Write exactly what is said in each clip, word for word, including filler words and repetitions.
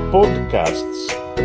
Podcasts.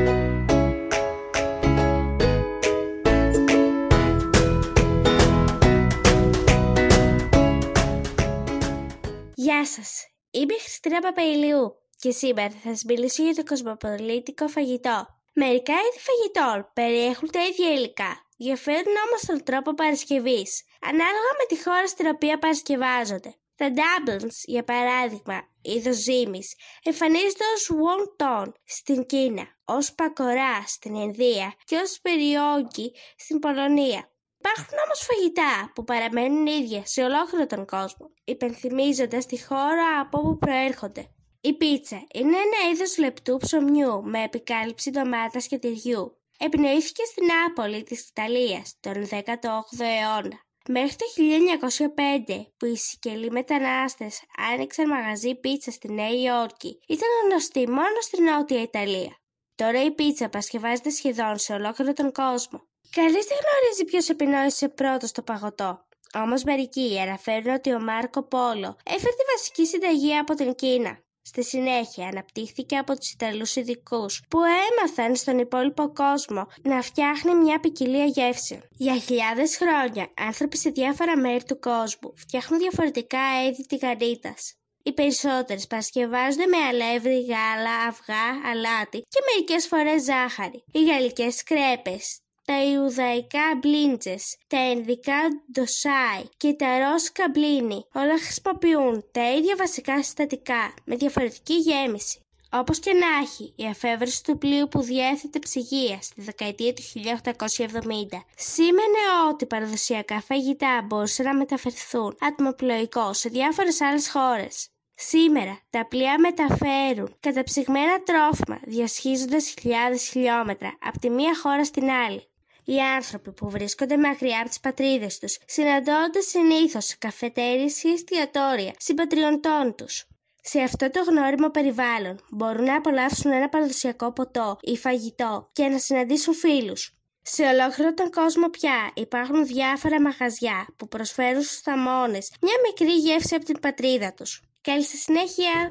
Γεια σας, είμαι η Χριστίνα Παπαϊλιού και σήμερα θα σας μιλήσω για το κοσμοπολίτικο φαγητό. Μερικά είδη φαγητών περιέχουν τα ίδια υλικά, διαφέρουν όμως τον τρόπο παρασκευής, ανάλογα με τη χώρα στην οποία παρασκευάζονται. Τα dumplings, για παράδειγμα, είδος ζύμης, εμφανίζονται ως wonton στην Κίνα, ως πακορά στην Ινδία και ως περιόγκι στην Πολωνία. Υπάρχουν όμως φαγητά που παραμένουν ίδια σε ολόκληρο τον κόσμο, υπενθυμίζοντας τη χώρα από όπου προέρχονται. Η πίτσα είναι ένα είδος λεπτού ψωμιού με επικάλυψη ντομάτας και τυριού. Επινοήθηκε στην Νάπολη της Ιταλίας τον δέκατο όγδοο αιώνα. Μέχρι το χίλια εννιακόσια πέντε, που οι Σικελοί μετανάστες άνοιξαν μαγαζί πίτσα στη Νέα Υόρκη, ήταν γνωστή μόνο στην Νότια Ιταλία. Τώρα η πίτσα παρασκευάζεται σχεδόν σε ολόκληρο τον κόσμο. Κανείς δεν γνωρίζει ποιος επινόησε πρώτος το παγωτό. Όμως μερικοί αναφέρουν ότι ο Μάρκο Πόλο έφερε τη βασική συνταγή από την Κίνα. Στη συνέχεια αναπτύχθηκε από τους Ιταλούς ειδικούς που έμαθαν στον υπόλοιπο κόσμο να φτιάχνει μια ποικιλία γεύσεων. Για χιλιάδες χρόνια άνθρωποι σε διάφορα μέρη του κόσμου φτιάχνουν διαφορετικά είδη τηγανίτας. Οι περισσότερες παρασκευάζονται με αλεύρι, γάλα, αυγά, αλάτι και μερικές φορές ζάχαρη. Οι γαλλικές κρέπες, τα ιουδαϊκά μπλίντζες, τα ενδικά ντοσάι και τα ρώσικα μπλίνι όλα χρησιμοποιούν τα ίδια βασικά συστατικά με διαφορετική γέμιση. Όπως και να έχει, η αφεύρεση του πλοίου που διέθετε ψυγεία στη δεκαετία του χίλια οκτακόσια εβδομήντα σήμαινε ότι παραδοσιακά φαγητά μπορούσαν να μεταφερθούν ατμοπλοϊκό σε διάφορες άλλες χώρες. Σήμερα τα πλοία μεταφέρουν καταψυγμένα τρόφιμα διασχίζοντας χιλιάδες χιλιόμετρα από τη μία χώρα στην άλλη. Οι άνθρωποι που βρίσκονται μακριά από τις πατρίδες τους συναντώνται συνήθως σε καφετέριες ή εστιατόρια συμπατριωτών τους. Σε αυτό το γνώριμο περιβάλλον μπορούν να απολαύσουν ένα παραδοσιακό ποτό ή φαγητό και να συναντήσουν φίλους. Σε ολόκληρο τον κόσμο πια υπάρχουν διάφορα μαγαζιά που προσφέρουν στους θαμώνες μια μικρή γεύση από την πατρίδα τους. Καλή στη συνέχεια!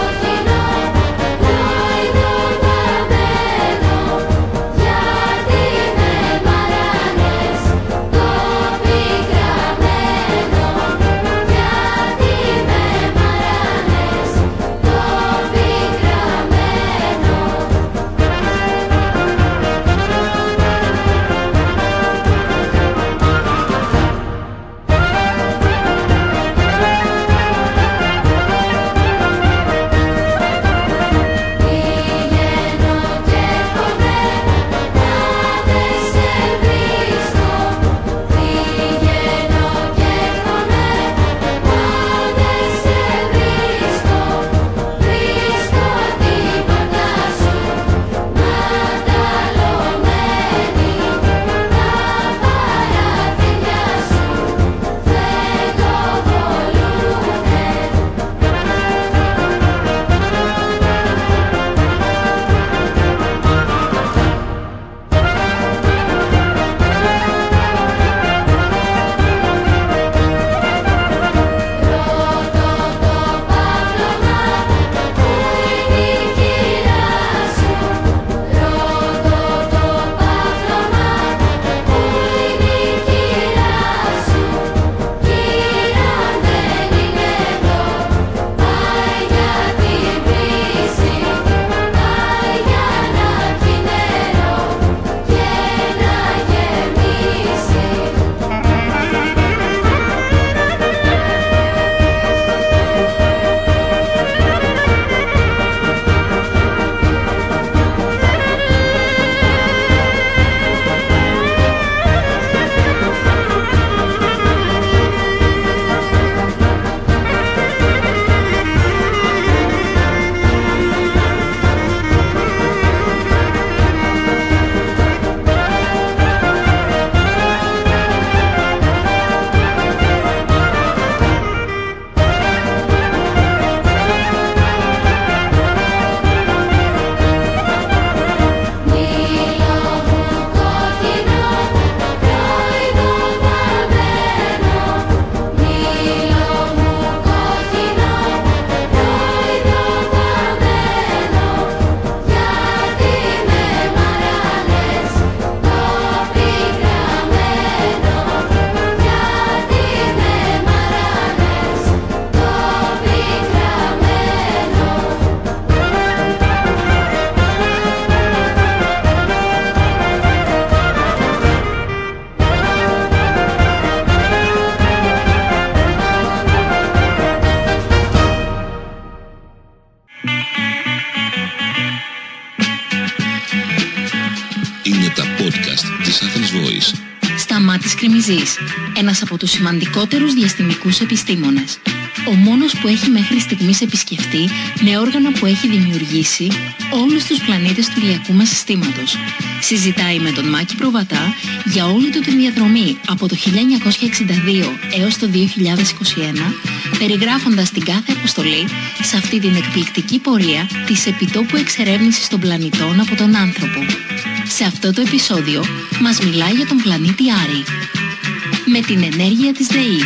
Γιατί της Athens Voice. Σταμάτης Κρημιζής, ένας από τους σημαντικότερους διαστημικούς επιστήμονες. Ο μόνος που έχει μέχρι στιγμής επισκεφτεί με όργανα που έχει δημιουργήσει όλους τους πλανήτες του ηλιακού μας συστήματος. Συζητάει με τον Μάκη Προβατά για όλη του την διαδρομή από το χίλια εννιακόσια εξήντα δύο έως το δύο χιλιάδες είκοσι ένα, περιγράφοντας την κάθε αποστολή σε αυτή την εκπληκτική πορεία της επιτόπου εξερεύνησης των πλανητών από τον άνθρωπο. Σε αυτό το επεισόδιο μας μιλάει για τον πλανήτη Άρη, με την ενέργεια της ΔΕΗ.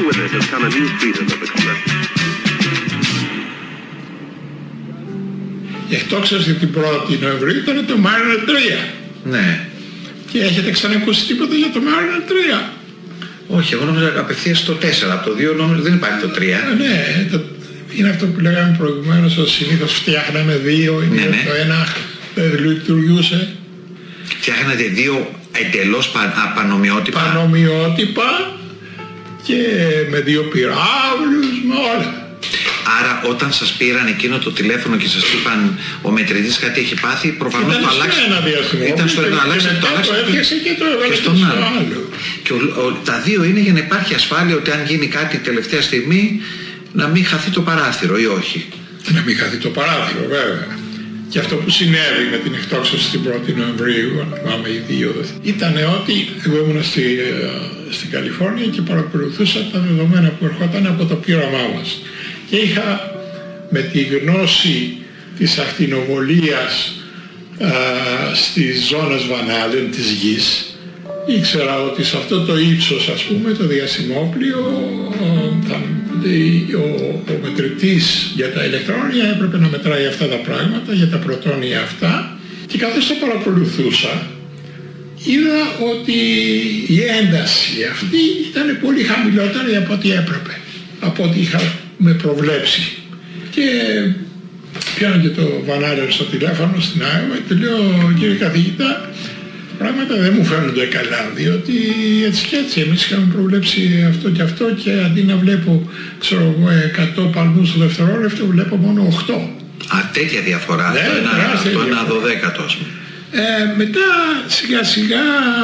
Η εκτόξευση την πρώτη Νοεμβρίου ήταν το Mariner τρία. Ναι. Και έχετε ξανακούσει τίποτα για το Mariner τρία? Όχι, εγώ νόμιζα απευθείας το τέσσερα. Από το δύο νόμιζα δεν υπάρχει το τρία. Ε, ναι, το, είναι αυτό που λέγαμε προηγουμένως, ότι συνήθως φτιάχναμε δύο, ναι, ναι. Το ένα δεν λειτουργούσε. Φτιάχνατε δύο εντελώς πα, απανομοιότυπα. Πανομοιότυπα και με δύο πυράβλους, με όλα. Άρα όταν σας πήραν εκείνο το τηλέφωνο και σας είπαν ο μετρητής κάτι έχει πάθει, προφανώς ήταν το αλλάξατε. Ήταν στο ένα διαστημό. Ήταν στο ένα, αλλάξατε, το αλλάξατε. Το έφτιαξε και το έβαλε και στον στο άλλο. άλλο. Και ο, ο, τα δύο είναι για να υπάρχει ασφάλεια ότι αν γίνει κάτι τελευταία στιγμή να μην χαθεί το παράθυρο ή όχι. Να μην χαθεί το παράθυρο, βέβαια. Και αυτό που συνέβη με την εκτόξευση την πρώτη Νοεμβρίου, αν θυμάμαι οι δύο, ήταν ότι εγώ ήμουν στη, στην Καλιφόρνια και παρακολουθούσα τα δεδομένα που ερχόταν από το πείραμά μας. Και είχα με τη γνώση της ακτινοβολίας α, στις ζώνες Βανάλεν της γης, ήξερα ότι σε αυτό το ύψος, ας πούμε, το διαστημόπλιο, θα, ο, ο μετρητής για τα ηλεκτρόνια έπρεπε να μετράει αυτά τα πράγματα, για τα πρωτόνια αυτά, και καθώς το παρακολουθούσα είδα ότι η ένταση αυτή ήταν πολύ χαμηλότερη από ό,τι έπρεπε, από ό,τι είχαμε προβλέψει. Και πιάνω και το Βανάλεν στο τηλέφωνο στην Άιωβα και του λέω, κύριε καθηγητά, πράγματα δεν μου φαίνονται καλά, διότι έτσι και έτσι εμείς είχαμε προβλέψει αυτό και αυτό και αντί να βλέπω, ξέρω εγώ, εκατό παλμούς το δευτερόλεπτο, βλέπω μόνο οκτώ. Α, τέτοια διαφορά, ναι, το ένα δωδέκατο, ας πούμε. Ε, μετά σιγά σιγά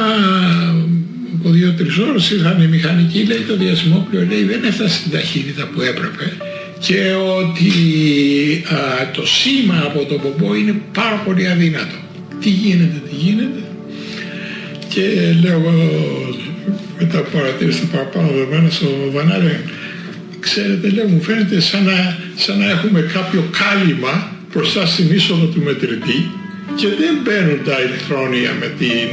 από δύο-τρεις ώρες ήρθαν οι μηχανικοί, λέει το διαστημόπλιο, λέει δεν έφτασε στην ταχύτητα που έπρεπε και ότι α, το σήμα από το πομπό είναι πάρα πολύ αδύνατο. Τι γίνεται, τι γίνεται? Και λέω μετά που παρατήρησα παραπάνω δεδομένα στο Βανάλεν, ξέρετε, λέω, μου φαίνεται σαν να, σαν να έχουμε κάποιο κάλυμα μπροστά στην είσοδο του μετρητή και δεν μπαίνουν τα ηλεκτρόνια με την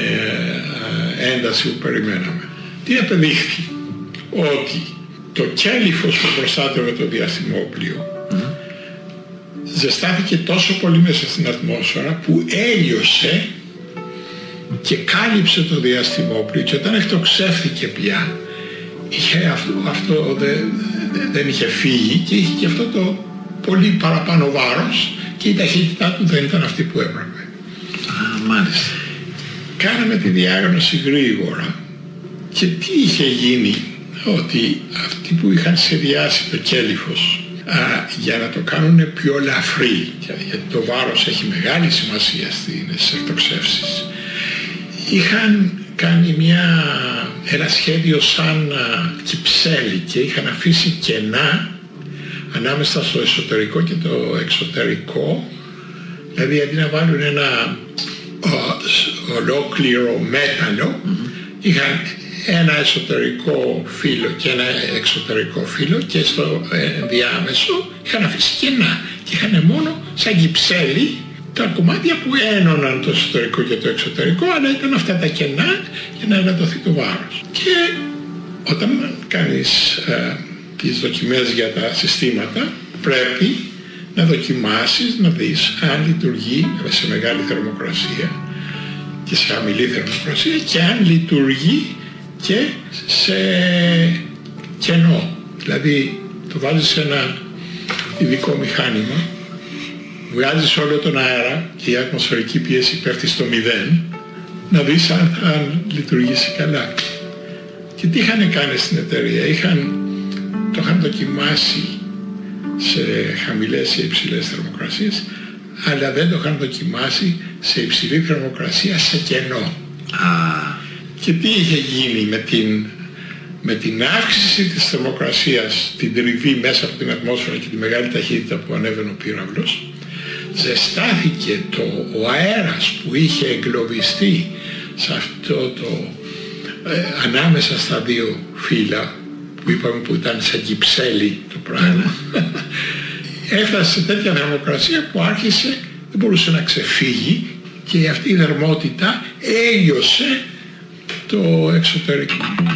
ε, ένταση που περιμέναμε. Τι απεδείχθη? Ότι το κέλυφος που προστάτευε το διαστημόπλιο mm. ζεστάθηκε τόσο πολύ μέσα στην ατμόσφαιρα που έλειωσε και κάλυψε το διαστημόπλιο, και όταν εκτοξεύθηκε πια είχε αυτό, αυτό δεν, δεν είχε φύγει και είχε και αυτό το πολύ παραπάνω βάρος και η ταχύτητά του δεν ήταν αυτή που έπρεπε. Α, μάλιστα. Κάναμε τη διάγνωση γρήγορα και τι είχε γίνει? Ότι αυτοί που είχαν σχεδιάσει το κέλυφος α, για να το κάνουν πιο ελαφρύ, γιατί το βάρος έχει μεγάλη σημασία στις εκτοξεύσεις, είχαν κάνει μια, ένα σχέδιο σαν α, κυψέλη και είχαν αφήσει κενά ανάμεσα στο εσωτερικό και το εξωτερικό, δηλαδή αντί να βάλουν ένα ο, ολόκληρο μέταλλο, mm-hmm. είχαν ένα εσωτερικό φύλλο και ένα εξωτερικό φύλλο και στο ενδιάμεσο είχαν αφήσει κενά και είχαν μόνο σαν κυψέλη τα κομμάτια που ένωναν το εσωτερικό και το εξωτερικό, αλλά ήταν αυτά τα κενά για να εναντωθεί το βάρος. Και όταν κάνεις ε, τις δοκιμές για τα συστήματα πρέπει να δοκιμάσεις, να δεις αν λειτουργεί σε μεγάλη θερμοκρασία και σε χαμηλή θερμοκρασία και αν λειτουργεί και σε κενό. Δηλαδή το βάζεις σε ένα ειδικό μηχάνημα, βγάζεις όλο τον αέρα και η ατμοσφαιρική πίεση πέφτει στο μηδέν, να δεις αν, αν λειτουργήσει καλά. Και τι είχαν κάνει στην εταιρεία? Είχαν, το είχαν δοκιμάσει σε χαμηλές ή υψηλές θερμοκρασίες, αλλά δεν το είχαν δοκιμάσει σε υψηλή θερμοκρασία σε κενό. Α. Και τι είχε γίνει με την, με την αύξηση της θερμοκρασίας, την τριβή μέσα από την ατμόσφαιρα και τη μεγάλη ταχύτητα που ανέβαινε ο πύραυλος, ζεστάθηκε το, ο αέρας που είχε εγκλωβιστεί σε αυτό το ε, ανάμεσα στα δύο φύλλα που είπαμε που ήταν σαν κυψέλη το πράγμα. Έφτασε σε τέτοια θερμοκρασία που άρχισε, δεν μπορούσε να ξεφύγει και αυτή η θερμότητα έλειωσε το εξωτερικό.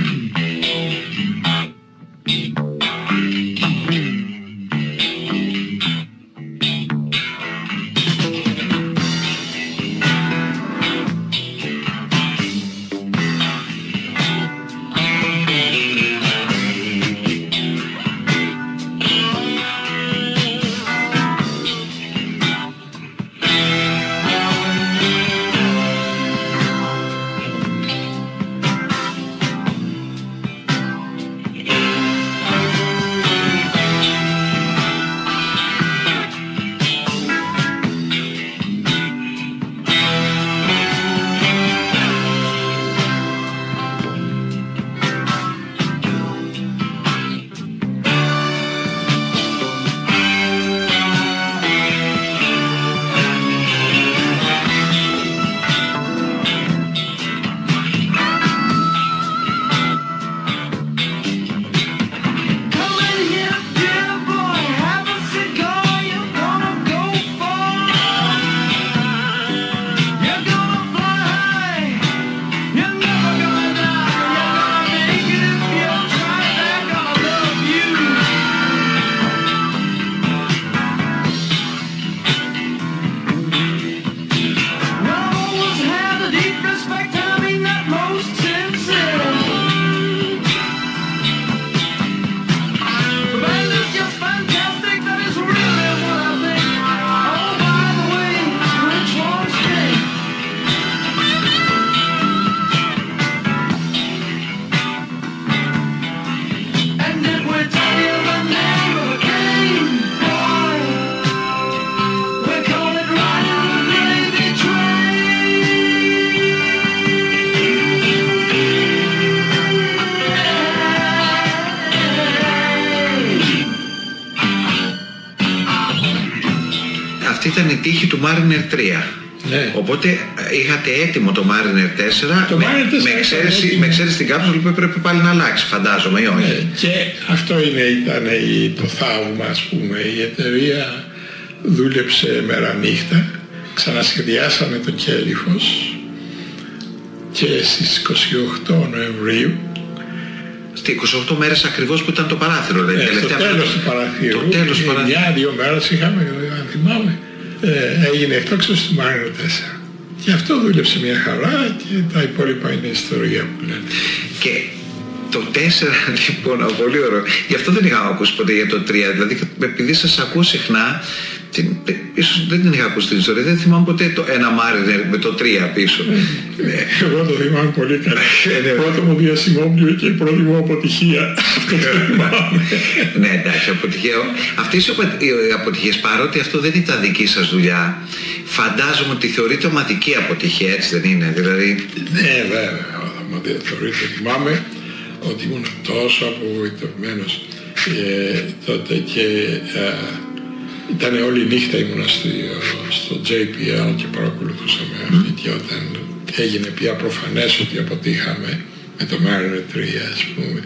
Ήταν η τύχη του Mariner τρία. Ναι. Οπότε είχατε έτοιμο το Mariner τέσσερα, το με, Mariner τέσσερα με, εξαίρεση, με εξαίρεση την κάψουλα που έπρεπε πάλι να αλλάξει, φαντάζομαι, ή όχι. Ναι. Και αυτό είναι, ήταν το θαύμα, ας πούμε. Η εταιρεία δούλεψε μέρα νύχτα, ξανασχεδιάσαμε το κέλυφος και στις είκοσι οκτώ Νοεμβρίου, στις είκοσι οκτώ μέρες ακριβώς που ήταν το παράθυρο, δηλαδή, ναι, τελευταία στο τέλος του παραθύρου, το τέλος του παραθύρου. μια-δύο μέρες είχαμε, αν θυμάμαι, ε, έγινε εκτόξευση του Mariner τέσσερα. Και αυτό δούλεψε μια χαρά και τα υπόλοιπα είναι ιστορία που λένε. Και το τέσσερα, λοιπόν, πολύ ωραίο. Γι' αυτό δεν είχα ακούσει ποτέ για το τρία. Δηλαδή, επειδή σας ακούω συχνά, την, ίσως δεν την είχα ακούσει την ιστορία. Δεν θυμάμαι ποτέ το ένα Mariner με το τρία πίσω. Εγώ το θυμάμαι πολύ καλά. Πρώτο μου διασημόπλιο και η πρώτη μου αποτυχία. Αυτό το θυμάμαι. Ναι, εντάξει, αποτυχία. Αυτές οι αποτυχίες, παρότι αυτό δεν ήταν δική σας δουλειά, φαντάζομαι ότι θεωρείται ομαδική αποτυχία, έτσι δεν είναι? Δηλαδή... Ναι, βέβαια. Θεωρείται, θυμάμαι ότι ήμουν τόσο απογοητευμένος ε, τότε και ε, ήταν όλη νύχτα ήμουνα στο, στο τζέι πι ελ και παρακολουθούσαμε mm. αυτή, και όταν έγινε πια προφανές ότι αποτύχαμε με το Mariner τρία, ας πούμε,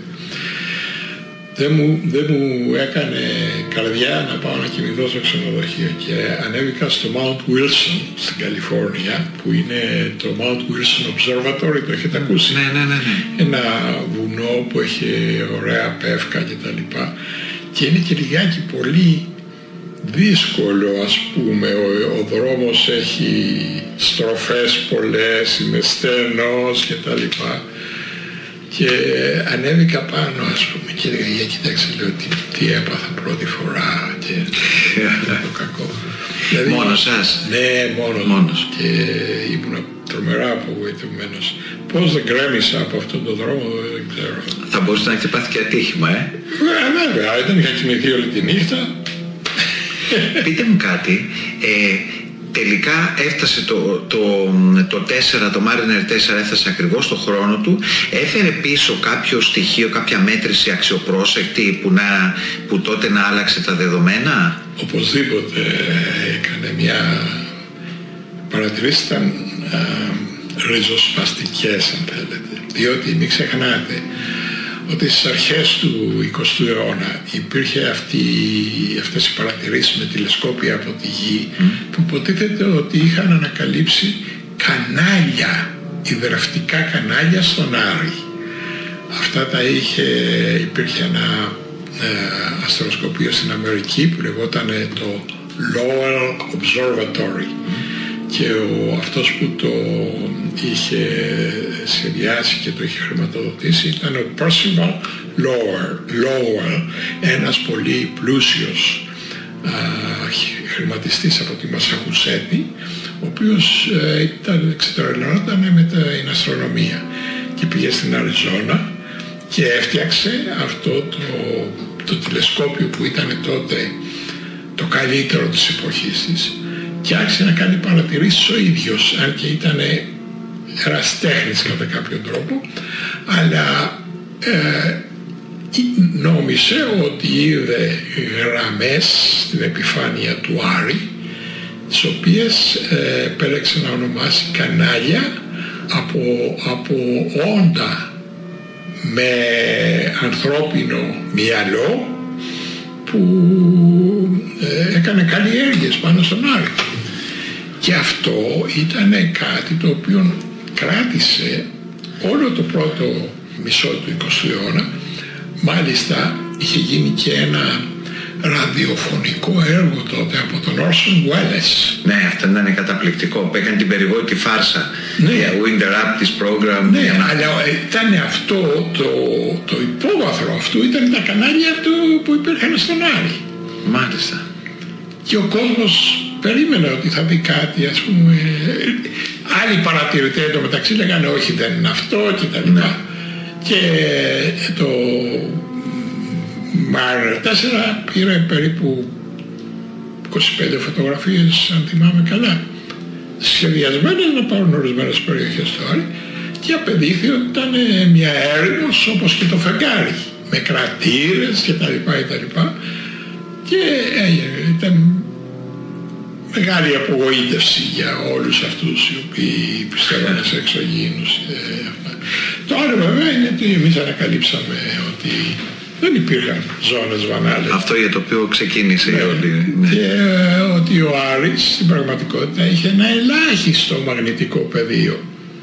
δεν μου, δεν μου έκανε καρδιά να πάω να κοιμηθώ στο ξενοδοχείο και ανέβηκα στο Mount Wilson στην Καλιφόρνια, που είναι το Mount Wilson Observatory, το έχετε ακούσει? Ναι, ναι, ναι, ναι. Ένα βουνό που έχει ωραία πεύκα και τα λοιπά, και είναι και λιγάκι πολύ δύσκολο, ας πούμε, ο, ο δρόμος έχει στροφές πολλές, είναι στενός και τα λοιπά. Και ανέβηκα πάνω, ας πούμε, και έλεγα, για κοιτάξτε, λέω, τι, τι έπαθα πρώτη φορά και το κακό. Δηλαδή, μόνος σας? Ναι, μόνος. μόνος. Και ήμουν τρομερά απογοητευμένος. Πώς δεν γκρέμισα από αυτόν τον δρόμο, δεν ξέρω. Θα μπορούσε να έχετε πάθει και ατύχημα, ε? Ε, βέβαια, δεν είχα κοιμηθεί όλη τη νύχτα. Πείτε μου κάτι, ε, τελικά έφτασε το, το, το τέσσερα, το Mariner τέσσερα έφτασε ακριβώς στο χρόνο του. Έφερε πίσω κάποιο στοιχείο, κάποια μέτρηση αξιοπρόσεκτη που, να, που τότε να άλλαξε τα δεδομένα. Οπωσδήποτε έκανε μια παρατηρήση, ήταν α, ριζοσπαστικές αν θέλετε, διότι μην ξεχνάτε ότι στις αρχές του εικοστού αιώνα υπήρχε αυτή, αυτές οι παρατηρήσεις με τηλεσκόπια από τη Γη mm. που υποτίθεται ότι είχαν ανακαλύψει κανάλια, υδραυτικά κανάλια στον Άρη. Αυτά τα είχε, υπήρχε ένα ε, αστροσκοπείο στην Αμερική που λεγόταν το Lowell Observatory mm. και ο, αυτός που το είχε σχεδιάσει και το είχε χρηματοδοτήσει ήταν ο Percival Lowell, ένας πολύ πλούσιος α, χρηματιστής από τη Μασαχουσέτη, ο οποίος ε, ήταν, εξετρελωνόταν με την αστρονομία και πήγε στην Αριζόνα και έφτιαξε αυτό το, το τηλεσκόπιο που ήταν τότε το καλύτερο της εποχής της και άρχισε να κάνει παρατηρήσεις ο ίδιος, αν και ήταν εραστέχνης κατά κάποιο τρόπο, αλλά ε, νόμισε ότι είδε γραμμές στην επιφάνεια του Άρη, τις οποίες ε, επέλεξε να ονομάσει κανάλια από, από όντα με ανθρώπινο μυαλό που ε, έκανε καλλιέργειες πάνω στον Άρη. Και αυτό ήταν κάτι το οποίο κράτησε όλο το πρώτο μισό του εικοστού αιώνα. Μάλιστα είχε γίνει και ένα ραδιοφωνικό έργο τότε από τον Orson Welles. Ναι, αυτό ήταν καταπληκτικό, που έκανε την περιβόητη φάρσα. Ναι, yeah, We Interrupt this program. Ναι, yeah, αλλά ήταν αυτό το, το υπόβαθρο αυτού, ήταν τα κανάλια του που υπήρχαν στον Άρη. Μάλιστα. Και ο κόσμος περίμενε ότι θα δει κάτι, ας πούμε. Άλλοι παρατηρητές εντωμεταξύ λέγανε όχι, δεν είναι αυτό και τα λοιπά. Ναι. Και το Mariner τέσσερα πήρε περίπου είκοσι πέντε φωτογραφίες, αν θυμάμαι καλά, σχεδιασμένες να πάρουν ορισμένες περιοχές του Άρη, και απεδείχθη ότι ήταν μια έρημος όπως και το φεγγάρι, με κρατήρες και τα λοιπά και τα λοιπά, και ε, ήταν μεγάλη απογοήτευση για όλους αυτούς οι οποίοι πιστεύανε σε εξωγήινους. Ε, το άλλο βέβαια είναι ότι εμείς ανακαλύψαμε ότι δεν υπήρχαν ζώνες Βαν-Άλεν. Αυτό για το οποίο ξεκίνησε ναι, όλη. Ναι. Και ε, ότι ο Άρης στην πραγματικότητα είχε ένα ελάχιστο μαγνητικό πεδίο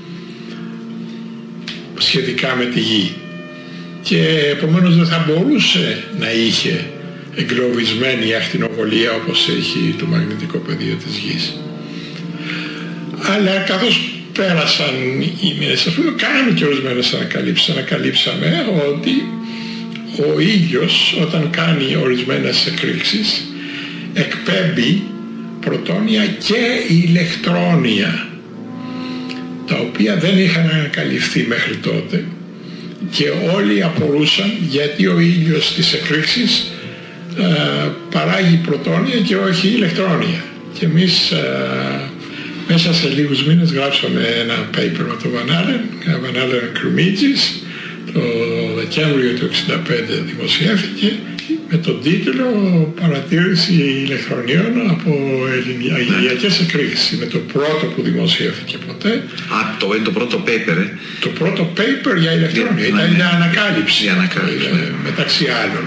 σχετικά με τη Γη. Και επομένως δεν θα μπορούσε να είχε εγκλωβισμένη ακτινοβολία όπως έχει το μαγνητικό πεδίο της Γης. Αλλά καθώς πέρασαν οι μήνες, ας πούμε, κάναμε και ορισμένες ανακαλύψεις. Ανακαλύψαμε ότι ο ήλιος όταν κάνει ορισμένες εκρήξεις εκπέμπει πρωτόνια και ηλεκτρόνια, τα οποία δεν είχαν ανακαλυφθεί μέχρι τότε, και όλοι απορούσαν γιατί ο ήλιος στις εκρήξεις ε, παράγει πρωτόνια και όχι ηλεκτρόνια. Και εμείς ε, μέσα σε λίγους μήνες γράψαμε ένα paper με το Βαν-Άλεν, Βαν-Άλεν Κρυμίτζης, το Δεκέμβριο του εξήντα πέντε δημοσιεύθηκε με τον τίτλο «Παρατήρηση ηλεκτρονίων από ηλιακές εκρήξεις». Είναι το πρώτο που δημοσιεύθηκε ποτέ. Α, το είναι το πρώτο paper, ε. Το πρώτο paper για ηλεκτρόνια, ήταν μια ανακάλυψη, η ανακάλυψη ε, μεταξύ άλλων.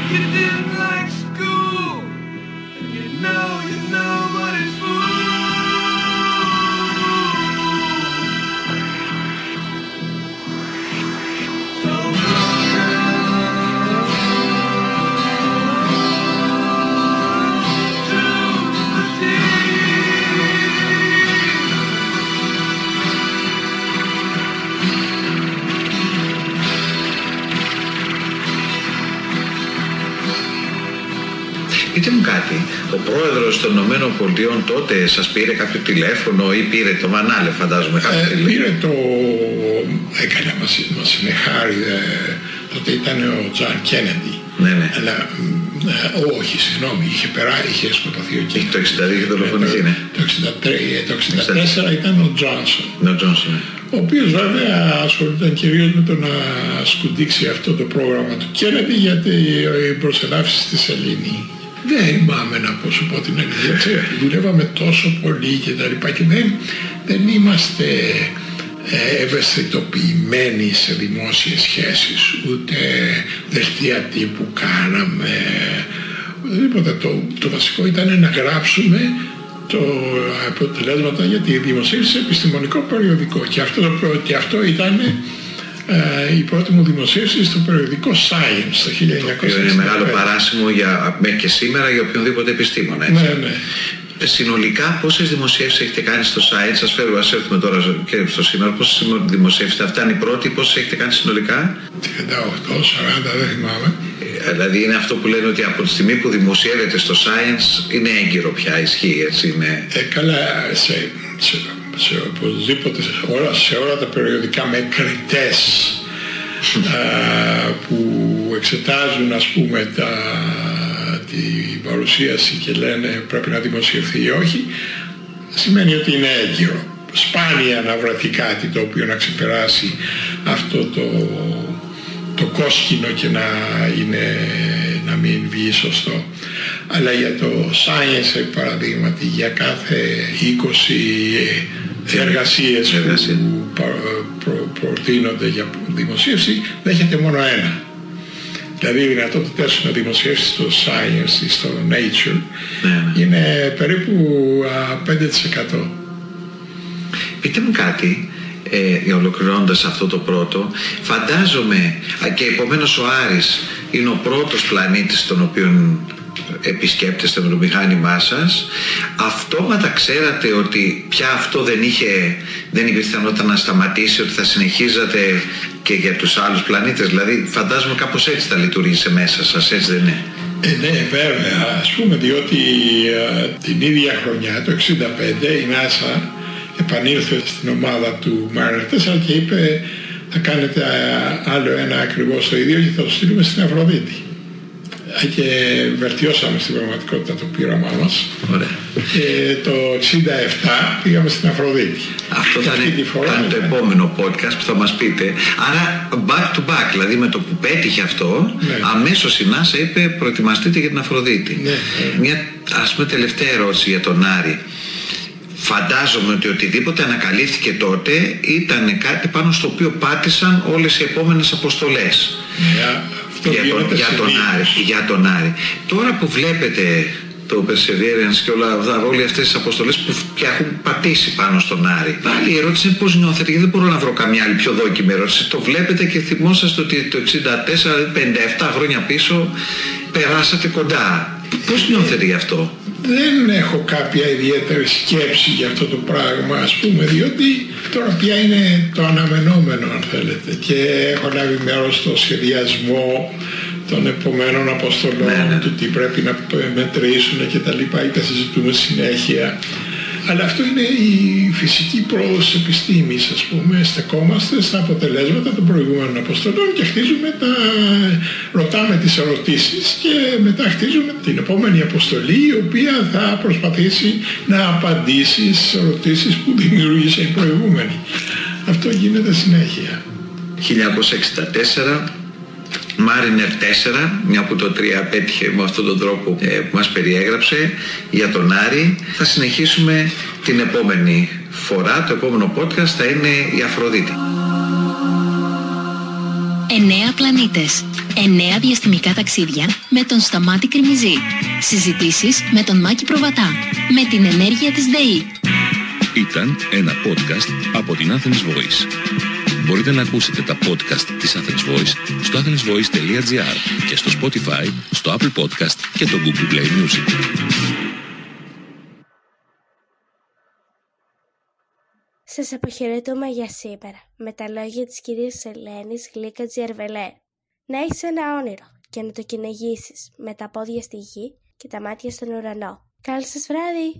Πείτε μου κάτι, ο πρόεδρος των Ηνωμένων Πολιτειών τότε σας πήρε κάποιο τηλέφωνο ή πήρε το Βανάλε, φαντάζομαι κάποιο ε, τηλέφωνο? Πήρε το... έκανε μας, μας είναι χάρη, ε, τότε ήταν ο Τζον Κέννεντι. Ναι, ναι. Αλλά ε, όχι, συγγνώμη, είχε περάσει, είχε σκοτωθεί ο Κέννεντι. Το εξήντα δύο είχε δολοφονηθεί, ναι. Το εξήντα τρία, το εξήντα τέσσερα ήταν ο Τζόνσον. Ναι, ο Τζόνσον, ναι. Ο οποίος βέβαια ασχολούνταν κυρίως με το να σκουντίξει αυτό το πρόγραμμα του Κέννεντι για την προσελάφιση στη Σελήνη. Δεν θυμάμαι να πω, σου πω την αλήθεια. Δουλεύαμε τόσο πολύ και τα λοιπά και δεν, δεν είμαστε ε, ευαισθητοποιημένοι σε δημόσιες σχέσεις, ούτε δελτία τύπου κάναμε, οτιδήποτε. Το, το βασικό ήταν να γράψουμε το αποτελέσματα για τη δημοσίευση σε επιστημονικό περιοδικό και αυτό, και αυτό ήταν Uh, η πρώτη μου δημοσίευση στο περιοδικό Science το χίλια εννιακόσια εξήντα πέντε. Είναι μεγάλο παράσημο για, μέχρι και σήμερα για οποιονδήποτε επιστήμονα. Έτσι. Ναι, ναι. Συνολικά πόσες δημοσίευσεις έχετε κάνει στο site? Σας φέρω, ας έρθουμε τώρα και στο σήμερα. Πόσες δημοσίευσεις? Αυτά είναι η πρώτη. Πόσες έχετε κάνει συνολικά? τριάντα οκτώ, σαράντα, δεν θυμάμαι. Ε, δηλαδή είναι αυτό που λένε ότι από τη στιγμή που δημοσιεύεται στο Science είναι έγκυρο πια, ισχύει, έτσι είναι. Ε, καλά, σε, σε, σε οπωσδήποτε σε όλα, σε όλα τα περιοδικά με κριτές α, που εξετάζουν, ας πούμε, τα, την παρουσίαση και λένε πρέπει να δημοσιευθεί ή όχι, σημαίνει ότι είναι έγκυρο. Σπάνια να βρεθεί κάτι το οποίο να ξεπεράσει αυτό το, το κόσκινο και να, είναι, να μην βγει σωστό. Αλλά για το Science, παραδείγματι, για κάθε είκοσι εργασίες που προ, προ, προτείνονται για δημοσίευση, δέχεται μόνο ένα. Δηλαδή οι δυνατότητες να δημοσιεύσει στο Science ή στο Nature ναι. είναι περίπου πέντε τοις εκατό. Πείτε μου κάτι, ε, ολοκληρώνοντας αυτό το πρώτο, φαντάζομαι, και επομένως ο Άρης είναι ο πρώτος πλανήτης τον οποίον επισκέπτεστε με το μηχάνημά σας, αυτόματα ξέρατε ότι πια αυτό δεν είχε, δεν υπήρχε πιθανότητα να σταματήσει, ότι θα συνεχίζατε και για τους άλλους πλανήτες? Δηλαδή φαντάζομαι κάπως έτσι θα λειτουργήσε μέσα σας, έτσι δεν είναι? Ε, ναι, βέβαια, ας πούμε, διότι α, την ίδια χρονιά, το εξήντα πέντε, η NASA επανήλθε στην ομάδα του Mariner τέσσερα και είπε θα κάνετε άλλο ένα ακριβώς το ίδιο και θα το στείλουμε στην Αφροδίτη. Και βελτιώσαμε στην πραγματικότητα το πείραμά μας. Ωραία. Και το εξήντα επτά πήγαμε στην Αφροδίτη. Αυτό θα είναι, φορά, θα είναι το επόμενο podcast που θα μας πείτε. Άρα back to back, δηλαδή με το που πέτυχε αυτό, ναι. αμέσως η NASA είπε προετοιμαστείτε για την Αφροδίτη. Ναι, ναι. Μια ας πούμε τελευταία ερώτηση για τον Άρη. Φαντάζομαι ότι οτιδήποτε ανακαλύφθηκε τότε ήταν κάτι πάνω στο οποίο πάτησαν όλες οι επόμενες αποστολές. Yeah. Για τον, για, τον Άρη, για τον Άρη. Τώρα που βλέπετε το Perseverance και όλα αυτά, όλες αυτές τις αποστολές που πια έχουν πατήσει πάνω στον Άρη, πάλι η ερώτηση είναι πώς νιώθετε, γιατί δεν μπορώ να βρω καμιά άλλη πιο δόκιμη ερώτηση. Το βλέπετε και θυμόσαστε ότι το εξήντα τέσσερα, πενήντα επτά χρόνια πίσω περάσατε κοντά. Πώς νιώθετε γι' αυτό? Δεν έχω κάποια ιδιαίτερη σκέψη για αυτό το πράγμα, ας πούμε, διότι τώρα πια είναι το αναμενόμενο, αν θέλετε, και έχω λάβει μέρος στο σχεδιασμό των επομένων αποστολών, ναι, ναι. του τι πρέπει να μετρήσουν και τα λοιπά, είτε συζητούμε συνέχεια. Αλλά αυτό είναι η φυσική πρόοδος της επιστήμης, ας πούμε. Στεκόμαστε στα αποτελέσματα των προηγούμενων αποστολών και χτίζουμε τα... ρωτάμε τις ερωτήσεις και μετά χτίζουμε την επόμενη αποστολή, η οποία θα προσπαθήσει να απαντήσει στις ερωτήσεις που δημιούργησε η προηγούμενη. Αυτό γίνεται συνέχεια. χίλια εννιακόσια εξήντα τέσσερα, Mariner τέσσερα, μια που το τρία πέτυχε με αυτόν τον τρόπο ε, που μας περιέγραψε για τον Άρη. Θα συνεχίσουμε την επόμενη φορά, το επόμενο podcast θα είναι η Αφροδίτη. Εννέα πλανήτες, Εννέα διαστημικά ταξίδια με τον Σταμάτη Κρημιζή. Συζητήσεις με τον Μάκη Προβατά. Με την ενέργεια της ΔΕΗ. Ήταν ένα podcast από την Athens Voice. Μπορείτε να ακούσετε τα podcast της Athens Voice στο athensvoice τελεία gr και στο Spotify, στο Apple Podcast και το Google Play Music. Σας αποχαιρετούμε για σήμερα με τα λόγια της κυρίας Ελένης Γλίκα Τζιαρβελέ. Να έχεις ένα όνειρο και να το κυνηγήσεις με τα πόδια στη γη και τα μάτια στον ουρανό. Καλό σας βράδυ!